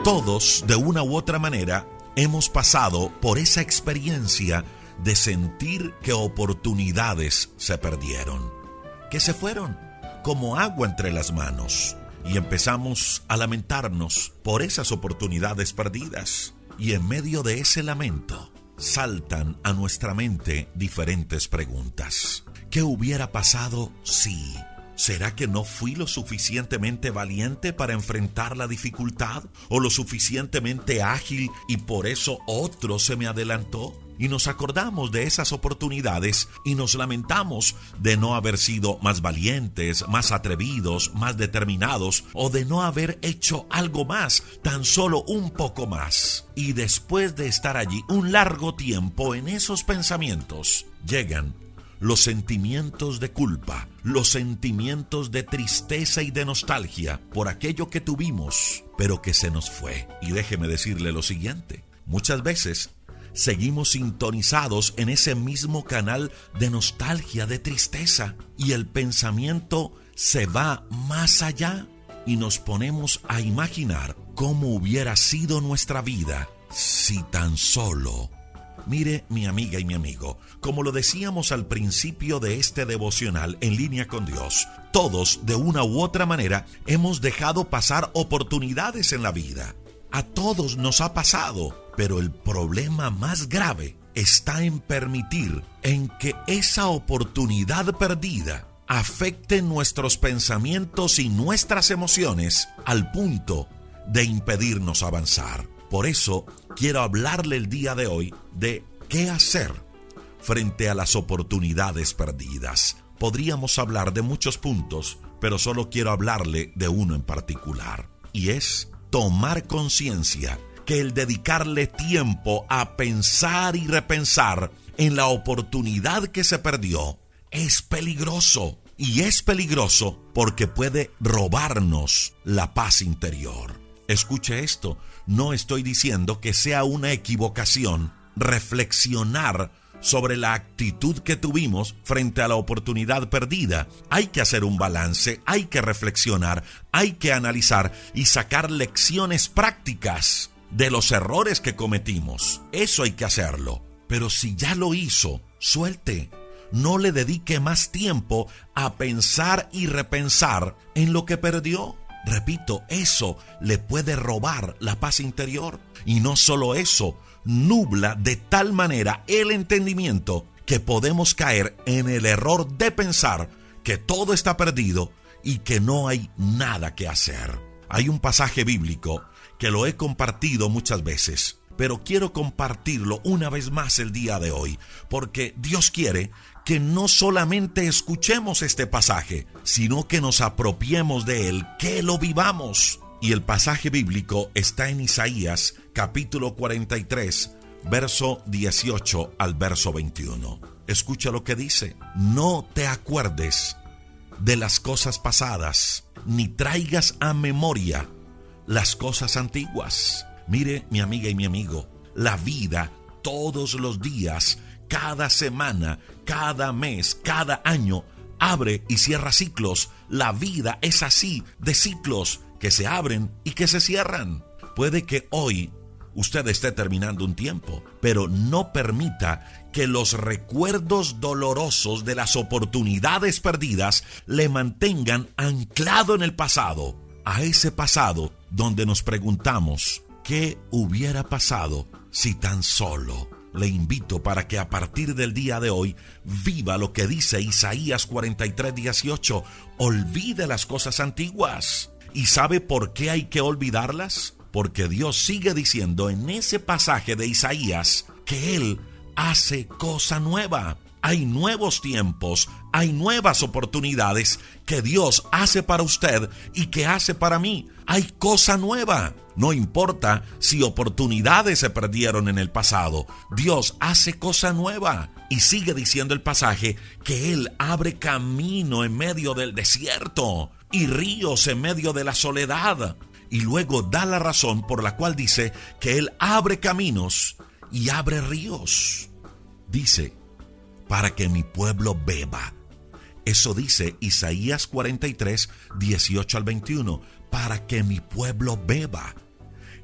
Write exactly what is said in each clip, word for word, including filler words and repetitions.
Todos, de una u otra manera, hemos pasado por esa experiencia de sentir que oportunidades se perdieron, que se fueron como agua entre las manos, y empezamos a lamentarnos por esas oportunidades perdidas. Y en medio de ese lamento saltan a nuestra mente diferentes preguntas. ¿Qué hubiera pasado si? ¿Será que no fui lo suficientemente valiente para enfrentar la dificultad? ¿O lo suficientemente ágil y por eso otro se me adelantó? Y nos acordamos de esas oportunidades y nos lamentamos de no haber sido más valientes, más atrevidos, más determinados, o de no haber hecho algo más, tan solo un poco más. Y después de estar allí un largo tiempo en esos pensamientos, llegan los sentimientos de culpa, los sentimientos de tristeza y de nostalgia por aquello que tuvimos, pero que se nos fue. Y déjeme decirle lo siguiente: muchas veces seguimos sintonizados en ese mismo canal de nostalgia, de tristeza, y el pensamiento se va más allá y nos ponemos a imaginar cómo hubiera sido nuestra vida si tan solo... Mire, mi amiga y mi amigo, como lo decíamos al principio de este devocional En Línea con Dios, todos, de una u otra manera, hemos dejado pasar oportunidades en la vida. A todos nos ha pasado, pero el problema más grave está en permitir en que esa oportunidad perdida afecte nuestros pensamientos y nuestras emociones al punto de impedirnos avanzar. Por eso quiero hablarle el día de hoy de qué hacer frente a las oportunidades perdidas. Podríamos hablar de muchos puntos, pero solo quiero hablarle de uno en particular, y es tomar conciencia que el dedicarle tiempo a pensar y repensar en la oportunidad que se perdió es peligroso. Y es peligroso porque puede robarnos la paz interior. Escuche esto, no estoy diciendo que sea una equivocación reflexionar sobre la actitud que tuvimos frente a la oportunidad perdida. Hay que hacer un balance, hay que reflexionar, hay que analizar y sacar lecciones prácticas de los errores que cometimos. Eso hay que hacerlo. Pero si ya lo hizo, suelte. No le dedique más tiempo a pensar y repensar en lo que perdió. Repito, eso le puede robar la paz interior. Y no solo eso, nubla de tal manera el entendimiento que podemos caer en el error de pensar que todo está perdido y que no hay nada que hacer. Hay un pasaje bíblico que lo he compartido muchas veces, pero quiero compartirlo una vez más el día de hoy, porque Dios quiere que no solamente escuchemos este pasaje, sino que nos apropiemos de él, que lo vivamos. Y el pasaje bíblico está en Isaías, capítulo cuarenta y tres, verso dieciocho al verso veintiuno. Escucha lo que dice: no te acuerdes de las cosas pasadas, ni traigas a memoria las cosas antiguas. Mire, mi amiga y mi amigo, la vida todos los días, cada semana, cada mes, cada año, abre y cierra ciclos. La vida es así, de ciclos que se abren y que se cierran. Puede que hoy usted esté terminando un tiempo, pero no permita que los recuerdos dolorosos de las oportunidades perdidas le mantengan anclado en el pasado, a ese pasado donde nos preguntamos ¿qué hubiera pasado si tan solo? Le invito para que a partir del día de hoy viva lo que dice Isaías cuarenta y tres, dieciocho. Olvide las cosas antiguas. ¿Y sabe por qué hay que olvidarlas? Porque Dios sigue diciendo en ese pasaje de Isaías que Él hace cosa nueva. Hay nuevos tiempos, hay nuevas oportunidades que Dios hace para usted y que hace para mí. Hay cosa nueva. No importa si oportunidades se perdieron en el pasado, Dios hace cosa nueva. Y sigue diciendo el pasaje que Él abre camino en medio del desierto y ríos en medio de la soledad. Y luego da la razón por la cual dice que Él abre caminos y abre ríos. Dice, para que mi pueblo beba. Eso dice Isaías cuarenta y tres, dieciocho al veintiuno. Para que mi pueblo beba.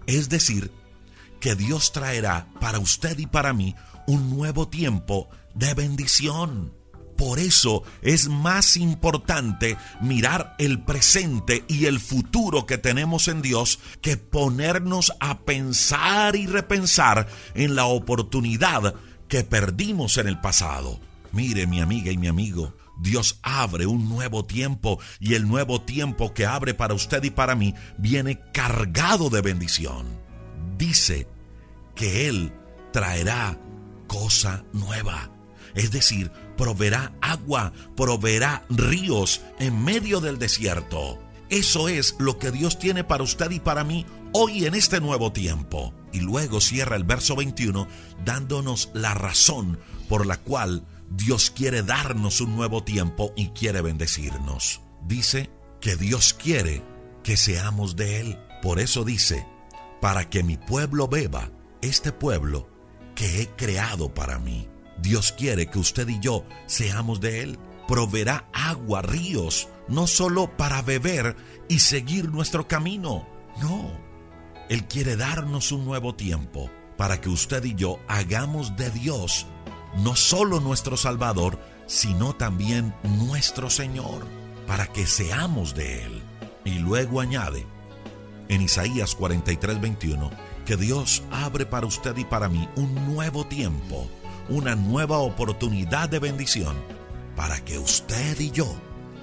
Es decir, que Dios traerá para usted y para mí un nuevo tiempo de bendición. Por eso es más importante mirar el presente y el futuro que tenemos en Dios que ponernos a pensar y repensar en la oportunidad que perdimos en el pasado. Mire, mi amiga y mi amigo, Dios abre un nuevo tiempo y el nuevo tiempo que abre para usted y para mí viene cargado de bendición. Dice que Él traerá cosa nueva, es decir, proveerá agua, proveerá ríos en medio del desierto. Eso es lo que Dios tiene para usted y para mí hoy en este nuevo tiempo. Y luego cierra el verso veintiuno dándonos la razón por la cual Dios quiere darnos un nuevo tiempo y quiere bendecirnos. Dice que Dios quiere que seamos de Él. Por eso dice, para que mi pueblo beba, este pueblo que he creado para mí. Dios quiere que usted y yo seamos de Él. Proveerá agua, ríos, no solo para beber y seguir nuestro camino. No, Él quiere darnos un nuevo tiempo para que usted y yo hagamos de Dios no solo nuestro Salvador, sino también nuestro Señor, para que seamos de Él. Y luego añade en Isaías cuarenta y tres, veintiuno que Dios abre para usted y para mí un nuevo tiempo, una nueva oportunidad de bendición para que usted y yo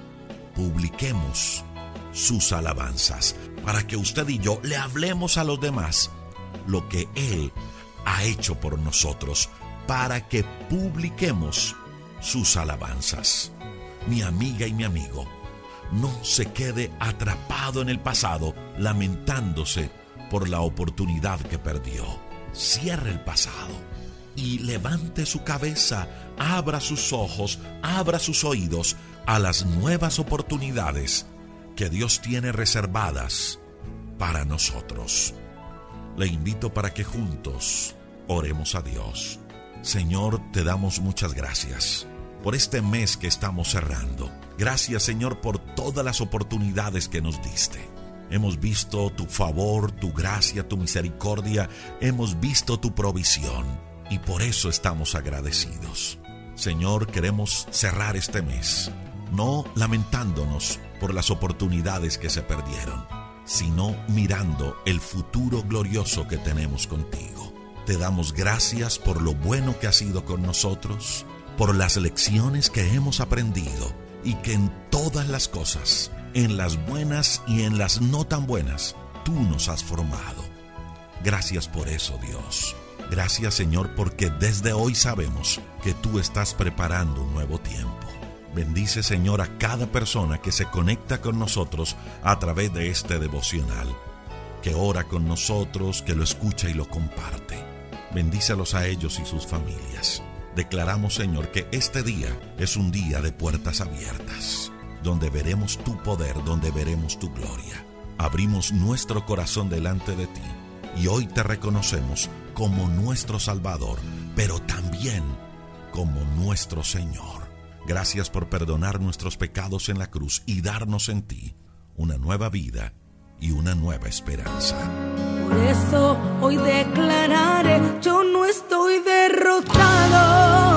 publiquemos sus alabanzas, para que usted y yo le hablemos a los demás lo que Él ha hecho por nosotros, para que publiquemos sus alabanzas. Mi amiga y mi amigo, no se quede atrapado en el pasado lamentándose por la oportunidad que perdió. Cierre el pasado y levante su cabeza, abra sus ojos, abra sus oídos a las nuevas oportunidades que Dios tiene reservadas para nosotros. Le invito para que juntos oremos a Dios. Señor, te damos muchas gracias por este mes que estamos cerrando. Gracias, Señor, por todas las oportunidades que nos diste. Hemos visto tu favor, tu gracia, tu misericordia. Hemos visto tu provisión y por eso estamos agradecidos. Señor, queremos cerrar este mes, no lamentándonos por las oportunidades que se perdieron, sino mirando el futuro glorioso que tenemos contigo. Te damos gracias por lo bueno que has sido con nosotros, por las lecciones que hemos aprendido y que en todas las cosas, en las buenas y en las no tan buenas, tú nos has formado. Gracias por eso, Dios. Gracias, Señor, porque desde hoy sabemos que tú estás preparando un nuevo tiempo. Bendice, Señor, a cada persona que se conecta con nosotros a través de este devocional, que ora con nosotros, que lo escucha y lo comparte. Bendícelos a ellos y sus familias. Declaramos, Señor, que este día es un día de puertas abiertas, donde veremos tu poder, donde veremos tu gloria. Abrimos nuestro corazón delante de ti y hoy te reconocemos como nuestro Salvador, pero también como nuestro Señor. Gracias por perdonar nuestros pecados en la cruz y darnos en ti una nueva vida y una nueva esperanza. Por eso hoy declararé, yo no estoy derrotado.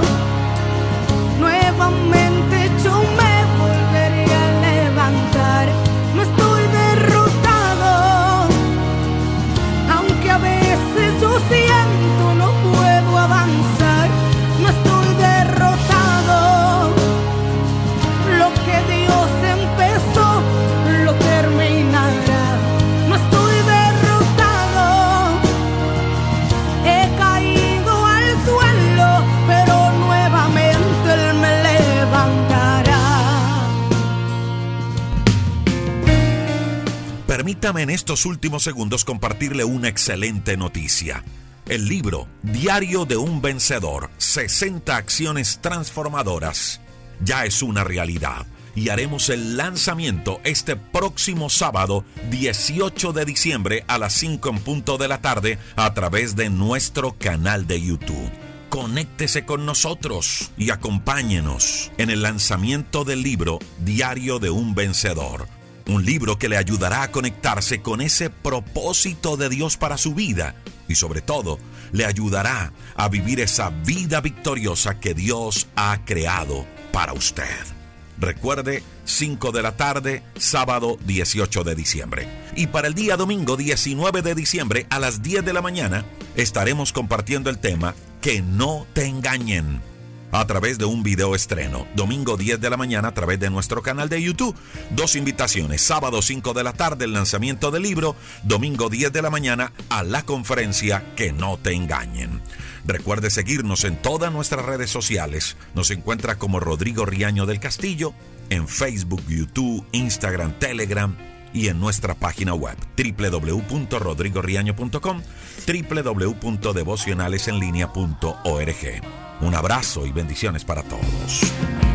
Nuevamente yo me volveré a levantar. No estoy derrotado, aunque a veces yo siento no puedo avanzar. No estoy derrotado, lo que Dios empezó lo terminará. No estoy derrotado, he caído al suelo, pero nuevamente Él me levantará. Permítame en estos últimos segundos compartirle una excelente noticia. El libro Diario de un Vencedor, sesenta acciones transformadoras, ya es una realidad y haremos el lanzamiento este próximo sábado dieciocho de diciembre a las cinco en punto de la tarde a través de nuestro canal de YouTube. Conéctese con nosotros y acompáñenos en el lanzamiento del libro Diario de un Vencedor. Un libro que le ayudará a conectarse con ese propósito de Dios para su vida y sobre todo le ayudará a vivir esa vida victoriosa que Dios ha creado para usted. Recuerde, cinco de la tarde, sábado dieciocho de diciembre. Y para el día domingo diecinueve de diciembre a las diez de la mañana estaremos compartiendo el tema Que no te engañen, a través de un video estreno, domingo diez de la mañana a través de nuestro canal de YouTube. Dos invitaciones, sábado cinco de la tarde el lanzamiento del libro, domingo diez de la mañana a la conferencia Que no te engañen. Recuerde seguirnos en todas nuestras redes sociales. Nos encuentra como Rodrigo Riaño del Castillo en Facebook, YouTube, Instagram, Telegram y en nuestra página web doble u doble u doble u punto rodrigo riaño punto com, doble u doble u doble u punto devocionales en línea punto org. Un abrazo y bendiciones para todos.